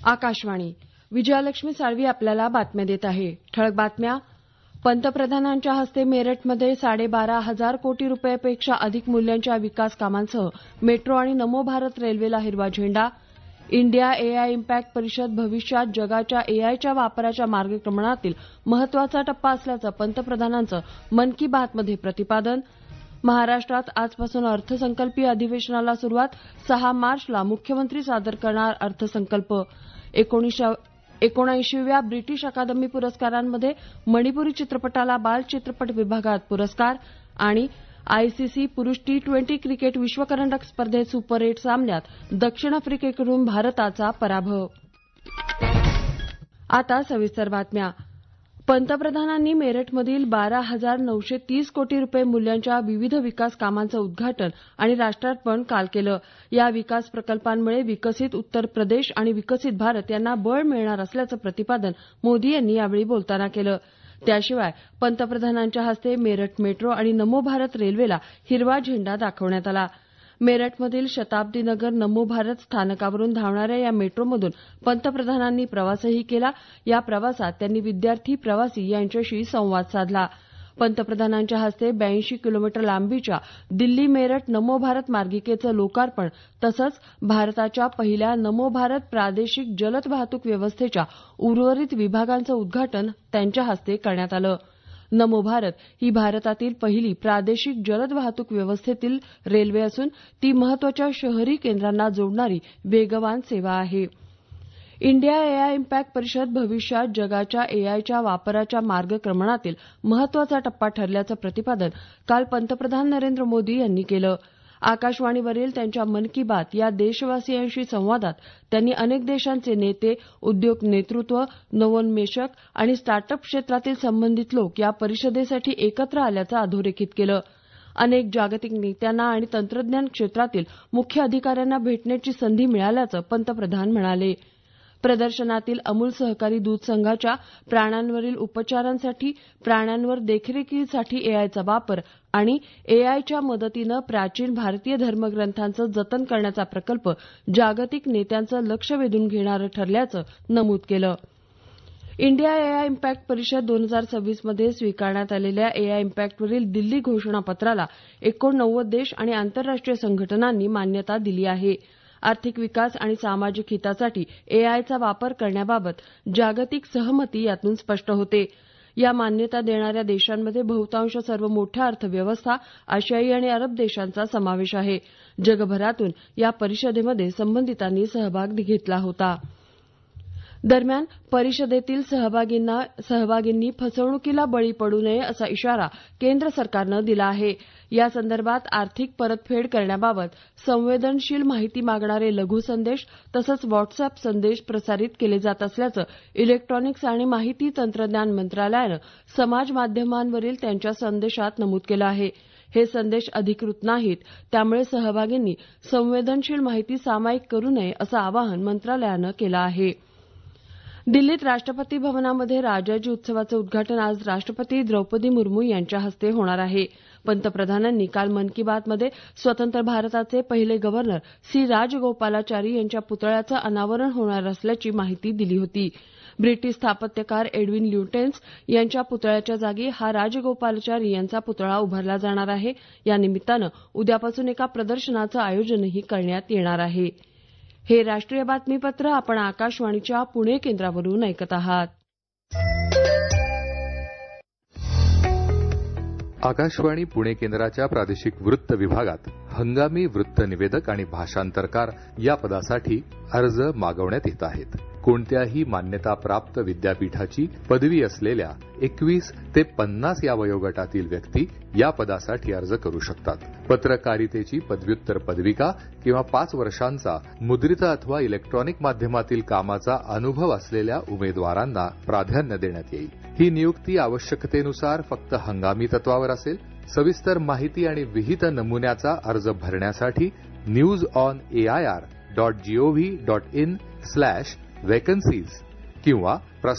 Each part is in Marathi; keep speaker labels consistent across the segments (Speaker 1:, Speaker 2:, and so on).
Speaker 1: आकाशवाणी. विजयालक्ष्मी साळवी आपल्याला बातम्या देत आहे. ठळक बातम्या. पंतप्रधानांच्या हस्ते मेरठमध्ये 12.5 कोटी रुपयांपेक्षा अधिक मूल्यांच्या विकास कामांसह मेट्रो आणि नमो भारत रेल्वेला हिरवा झेंडा. इंडिया एआय इम्पॅक्ट परिषद भविष्यात जगाच्या एआयच्या वापराच्या मार्गक्रमणातील महत्वाचा टप्पा असल्याचं पंतप्रधानांचं मन की बातमध्ये प्रतिपादन. महाराष्ट्रात आजपासून अर्थसंकल्पीय अधिवेशनाला सुरुवात. 6 मार्चला मुख्यमंत्री सादर करणार अर्थसंकल्प. 79व्या ब्रिटिश अकादमी पुरस्कारांमध्ये मणिपुरी चित्रपटाला बाल चित्रपट विभागात पुरस्कार. आणि आयसीसी पुरुष टी20 क्रिकेट विश्वकरंडक स्पर्धेत सुपर 8 सामन्यात दक्षिण आफ्रिकेकडून भारताचा पराभव. आता सविस्तर बातम्या. पंतप्रधानांनी मेरठमधील 12,930 कोटी रुपये मूल्यांच्या विविध विकास कामांचं उद्घाटन आणि राष्ट्रार्पण काल केलं. या विकास प्रकल्पांमुळे विकसित उत्तर प्रदेश आणि विकसित भारत यांना बळ मिळणार असल्याचं प्रतिपादन मोदी यांनी यावेळी बोलताना केलं. त्याशिवाय पंतप्रधानांच्या हस्ते मेरठ मेट्रो आणि नमो भारत रेल्वेला हिरवा झेंडा दाखवण्यात आला. मेरठमधील शताब्दी नगर नमो भारत स्थानकावरून धावणाऱ्या या मेट्रोमधून पंतप्रधानांनी प्रवासही केला. या प्रवासात त्यांनी विद्यार्थी प्रवासी यांच्याशी संवाद साधला. पंतप्रधानांच्या हस्ते 82 किलोमीटर लांबीच्या दिल्ली मेरठ नमो भारत मार्गिकेचं लोकार्पण तसंच भारताच्या पहिल्या नमो भारत प्रादेशिक जलद वाहतूक व्यवस्थेच्या उर्वरित विभागांचं उद्घाटन त्यांच्या हस्ते करण्यात आलं. नमो भारत ही भारतातील पहिली प्रादेशिक जलद वाहतूक व्यवस्थेतील रेल्वे असून ती महत्वाच्या शहरी केंद्रांना जोडणारी वेगवान सेवा आहे. इंडिया एआय इम्पॅक्ट परिषद भविष्यात जगाच्या एआयच्या वापराच्या मार्गक्रमणातील महत्वाचा टप्पा ठरल्याचं प्रतिपादन काल पंतप्रधान नरेंद्र मोदी यांनी केलं. आकाशवाणीवरील त्यांच्या मन की बात या देशवासियांशी संवादात त्यांनी अनेक देशांचे नेते, उद्योग नेतृत्व, नवोन्मेषक आणि स्टार्टअप क्षेत्रातील संबंधित लोक या परिषदेसाठी एकत्र आल्याचं अधोरेखित केलं. अनेक जागतिक नेत्यांना आणि तंत्रज्ञान क्षेत्रातील मुख्य अधिकाऱ्यांना भेटण्याची संधी मिळाल्याचं पंतप्रधान म्हणाले. प्रदर्शनातील अमूल सहकारी दूध संघाच्या प्राण्यांवरील उपचारांसाठी प्राण्यांवर देखरेखीसाठी एआयचा वापर आणि एआयच्या मदतीनं प्राचीन भारतीय धर्मग्रंथांचं जतन करण्याचा प्रकल्प जागतिक नेत्यांचं लक्ष वेधून घेणारं ठरल्याचं नमूद केलं. इंडिया एआय इम्पॅक्ट परिषद 2026 मध्ये स्वीकारण्यात आलेल्या एआय इम्पॅक्टवरील दिल्ली घोषणापत्राला 89 देश आणि आंतरराष्ट्रीय संघटनांनी मान्यता दिली आहे. आर्थिक विकास आणि सामाजिक हितासाठी एआयचा वापर करण्याबाबत जागतिक सहमती यातून स्पष्ट होते. या मान्यता देणाऱ्या देशांमध्ये बहुतांश सर्व मोठ्या अर्थव्यवस्था आशियाई आणि अरब देशांचा समावेश आहे. जगभरातून या परिषदेमध्ये संबंधितांनी सहभाग घेतला होता. दरम्यान परिषदेतील सहभागींनी फसवणुकीला बळी पडू नये असा इशारा केंद्र सरकारनं दिला आहे. यासंदर्भात आर्थिक परतफेड करण्याबाबत संवेदनशील माहिती मागणारे लघु संदेश तसंच व्हॉट्सअप संदेश प्रसारित केले जात असल्याचं इलेक्ट्रॉनिक्स आणि माहिती तंत्रज्ञान मंत्रालयानं समाज माध्यमांवरील त्यांच्या संदेशात नमूद केलं आहे. हे संदेश अधिकृत नाहीत, त्यामुळे सहभागींनी संवेदनशील माहिती सामायिक करू नये असं आवाहन मंत्रालयानं केलं आहे. दिल्लीत राष्ट्रपती भवनामध्ये राजाजी उत्सवाचं उद्घाटन आज राष्ट्रपती द्रौपदी मुर्मू यांच्या हस्ते होणार आहे. पंतप्रधानांनी काल मन की बातमध्ये स्वतंत्र भारताचे पहिले गव्हर्नर सी राजगोपालाचारी यांच्या पुतळ्याचं अनावरण होणार असल्याची माहिती दिली होती. ब्रिटिश स्थापत्यकार एडविन ल्युटेन्स यांच्या पुतळ्याच्या जागी हा राजगोपालाचारी यांचा पुतळा उभारला जाणार आहे. या निमित्तानं उद्यापासून एका प्रदर्शनाचं आयोजनही करण्यात येणार आहे. हे राष्ट्रीय बातमीपत्र आपण आकाशवाणीच्या पुणे केंद्रावरून ऐकत आहात.
Speaker 2: आकाशवाणी पुणे केंद्राच्या प्रादेशिक वृत्त विभागात हंगामी वृत्त निवेदक आणि भाषांतरकार या पदासाठी अर्ज मागवण्यात येत आहेत. कोणत्याही मान्यताप्राप्त विद्यापीठाची पदवी असलेल्या 21 ते 50 या वयोगटातील व्यक्ती या पदासाठी अर्ज करू शकतात. पत्रकारितेची पदव्युत्तर पदविका किंवा 5 वर्षांचा मुद्रित अथवा इलेक्ट्रॉनिक माध्यमातील कामाचा अनुभव असलेल्या उमेदवारांना प्राधान्य देण्यात येईल. ही नियुक्ती आवश्यकतेनुसार फक्त हंगामी तत्वावर असेल. सविस्तर माहिती आणि विहित नमुन्याचा अर्ज भरण्यासाठी newsonair.gov.in/vacancies किंवा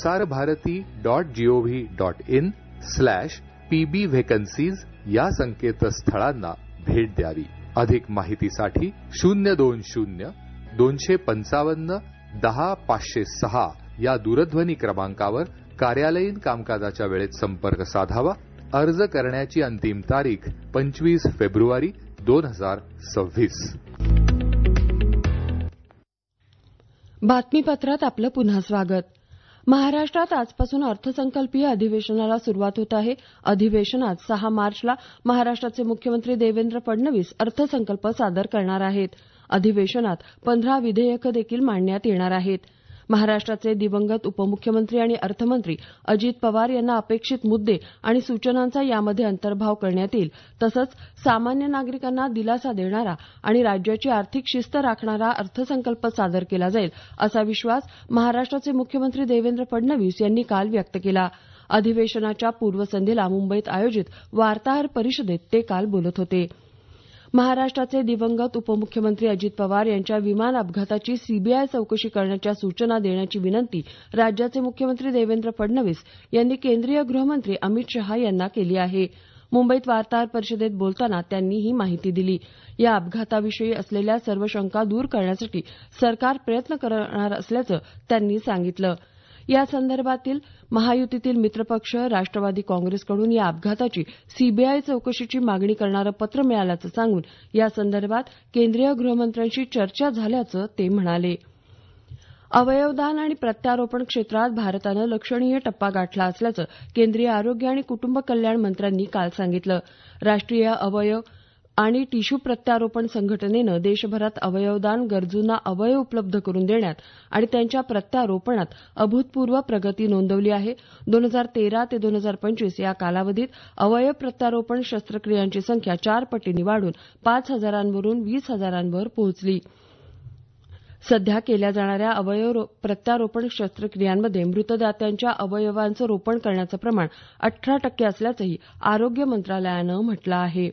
Speaker 2: prasarbharati.gov.in/pbvacancies या संकेतस्थळांना भेट द्यावी. अधिक माहितीसाठी 020 255 10-506 या दूरध्वनी क्रमांकावर कार्यालयीन कामकाजाच्या वेळेत संपर्क साधावा. अर्ज करण्याची अंतिम तारीख 25 फेब्रुवारी 2026.
Speaker 1: बातमीपत्रात आपलं पुन्हा स्वागत. महाराष्ट्रात आजपासून अर्थसंकल्पीय अधिवेशनाला सुरुवात होत आहे. अधिवेशनात 6 मार्चला महाराष्ट्राचे मुख्यमंत्री देवेंद्र फडणवीस अर्थसंकल्प सादर करणार आहेत. अधिवेशनात 15 विधेयकं देखील मांडण्यात येणार आहेत. महाराष्ट्राचे दिवंगत उपमुख्यमंत्री आणि अर्थमंत्री अजित पवार यांना अपेक्षित मुद्दे आणि सूचनांचा यामध्ये अंतर्भाव करण्यात येईल. तसंच सामान्य नागरिकांना दिलासा देणारा आणि राज्याची आर्थिक शिस्त राखणारा अर्थसंकल्प सादर केला जाईल, असा विश्वास महाराष्ट्राचे मुख्यमंत्री देवेंद्र फडणवीस यांनी काल व्यक्त केला. अधिवेशनाच्या पूर्वसंध्येला मुंबईत आयोजित वार्ताहर परिषदेत ते काल बोलत होते. महाराष्ट्राचे दिवंगत उपमुख्यमंत्री अजित पवार यांच्या विमान अपघाताची सीबीआय चौकशी करण्याच्या सूचना देण्याची विनंती राज्याचे मुख्यमंत्री देवेंद्र फडणवीस यांनी केंद्रीय गृहमंत्री अमित शहा यांना केली आहे. मुंबईत वार्ताहर परिषदेत बोलताना त्यांनी ही माहिती दिली. या अपघाताविषयी असलेल्या सर्व शंका दूर करण्यासाठी सरकार प्रयत्न करणार असल्याचं त्यांनी सांगितलं. या संदर्भातील महायुतीतील मित्रपक्ष राष्ट्रवादी काँग्रेसकडून या अपघाताची सीबीआय चौकशीची मागणी करणारं पत्र मिळाल्याचं सांगून या संदर्भात केंद्रीय गृहमंत्र्यांशी चर्चा झाल्याचं ते म्हणाले. अवयवदान आणि प्रत्यारोपण क्षेत्रात भारतानं लक्षणीय टप्पा गाठला असल्याचं केंद्रीय आरोग्य आणि कुटुंब कल्याण मंत्र्यांनी काल सांगितलं. राष्ट्रीय अवयव आणि टिश्यू प्रत्यारोपण संघटनेनं देशभरात अवयवदान गरजूंना अवयव उपलब्ध करून देण्यात आणि त्यांच्या प्रत्यारोपणात अभूतपूर्व प्रगती नोंदवली आहे. 2013 ते 2025 या कालावधीत अवयव प्रत्यारोपण शस्त्रक्रियांची संख्या 4 पटींनी वाढून 5,000वरून 20,000वर पोहोचली. सध्या केल्या जाणाऱ्या अवयव प्रत्यारोपण शस्त्रक्रियांमध्ये मृतदात्यांच्या अवयवांचं रोपण करण्याचं प्रमाण 18% असल्याचंही आरोग्य मंत्रालयानं म्हटलं आहे.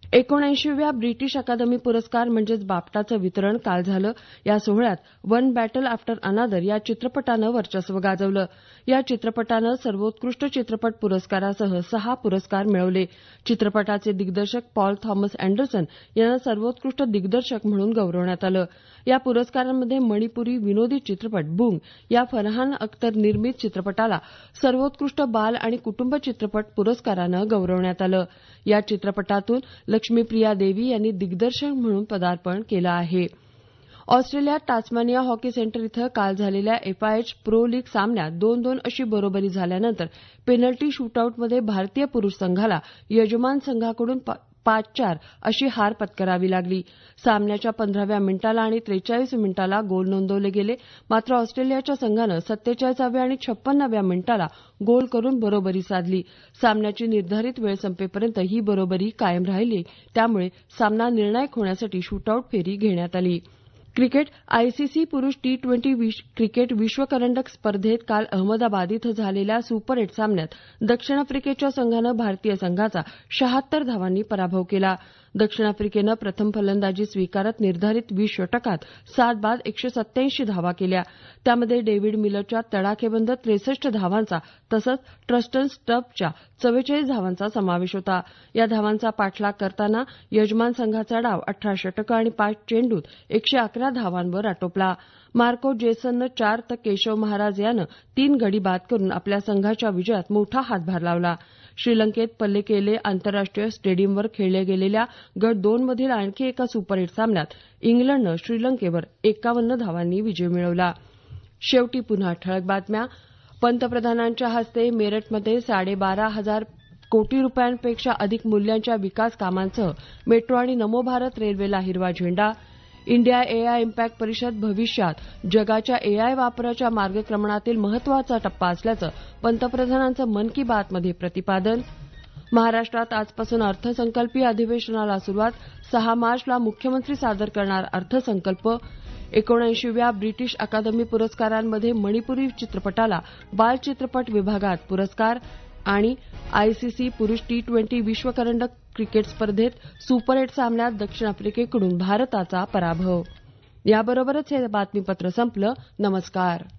Speaker 1: 79व्या ब्रिटिश अकादमी पुरस्कार म्हणजेच बाफ्टाचं वितरण काल झालं. या सोहळ्यात वन बॅटल आफ्टर अनादर या चित्रपटानं वर्चस्व गाजवलं. या चित्रपटानं सर्वोत्कृष्ट चित्रपट पुरस्कारासह 6 पुरस्कार मिळवले. चित्रपटाचे दिग्दर्शक पॉल थॉमस अँडरसन यांना सर्वोत्कृष्ट दिग्दर्शक म्हणून गौरवण्यात आलं. या पुरस्कारांमध्ये मणिपुरी विनोदी चित्रपट बुंग या फरहान अख्तर निर्मित चित्रपटाला सर्वोत्कृष्ट बाल आणि कुटुंब चित्रपट पुरस्कारानं गौरवण्यात आलं. या चित्रपटातून लक्ष्मीप्रिया देवी यांनी दिग्दर्शक म्हणून पदार्पण केलं आहे. ऑस्ट्रेलियात टास्मानिया हॉकी सेंटर इथं काल झालेल्या FIH प्रो लीग सामन्यात 2-2 अशी बरोबरी झाल्यानंतर पेनल्टी शूटआऊटमध्ये भारतीय पुरुष संघाला यजमान संघाकडून 5-4 अशी हार पत्करावी लागली. सामन्याच्या 15व्या मिनिटाला आणि 43 मिनिटाला गोल नोंदवले गेले. मात्र ऑस्ट्रेलियाच्या संघानं 47व्या आणि 56व्या मिनिटाला गोल करून बरोबरी साधली. सामन्याची निर्धारित वेळ संपेपर्यंत ही बरोबरी कायम राहिली. त्यामुळे सामना निर्णायक होण्यासाठी शूटआऊट फेरी घेण्यात आली. क्रिकेट आयसीसी पुरुष T20 क्रिकेट विश्वकरंडक स्पर्धेत काल अहमदाबाद इथं झालेल्या सुपर 8 सामन्यात दक्षिण आफ्रिकेच्या संघानं भारतीय संघाचा 76 धावांनी पराभव केला. दक्षिण आफ्रिकेनं प्रथम फलंदाजी स्वीकारत निर्धारित 20 षटकात 7 बाद 187 धावा केल्या. त्यामध्ये डेव्हिड मिलरच्या तडाखेबंद 63 धावांचा तसंच ट्रस्टन स्टब्सच्या 44 धावांचा समावेश होता. या धावांचा पाठलाग करताना यजमान संघाचा डाव 18 षटकं आणि 5 चेंडूत 111 धावांवर आटोपला. मार्को जेसननं 4 तर केशव महाराज यानं 3 गडी बाद करून आपल्या संघाच्या विजयात मोठा हातभार लावला. श्रीलंकेत पल्लेकेले आंतरराष्ट्रीय स्टेडियमवर खेळल्या गेलेल्या गट 2 मधील आणखी एका सुपर 8 सामन्यात इंग्लंडनं श्रीलंकेवर 51 धावांनी विजय मिळवला. शेवटी पुन्हा ठळक बातम्या. पंतप्रधानांच्या हस्ते मेरठमध्ये 12,500 कोटी रुपयांपेक्षा अधिक मूल्यांच्या विकास कामांसह मेट्रो आणि नमो भारत रेल्वेला हिरवा झेंडा. इंडिया AI इम्पॅक्ट परिषद भविष्यात जगाच्या AI वापराच्या मार्गक्रमणातील महत्वाचा टप्पा असल्याचं पंतप्रधानांचं मन की बातमध्ये प्रतिपादन. महाराष्ट्रात आजपासून अर्थसंकल्पीय अधिवेशनाला सुरुवात. 6 मार्चला मुख्यमंत्री सादर करणार अर्थसंकल्प. 79व्या ब्रिटिश अकादमी पुरस्कारांमध्ये मणिपुरी चित्रपटाला बाल चित्रपट विभागात पुरस्कार. आणि आयसीसी पुरुष T20 विश्वकरंडक क्रिकेट स्पर्धेत सुपर 8 सामन्यात दक्षिण आफ्रिकेकडून भारताचा पराभव. याबरोबरच हे बातमीपत्र संपलं. नमस्कार.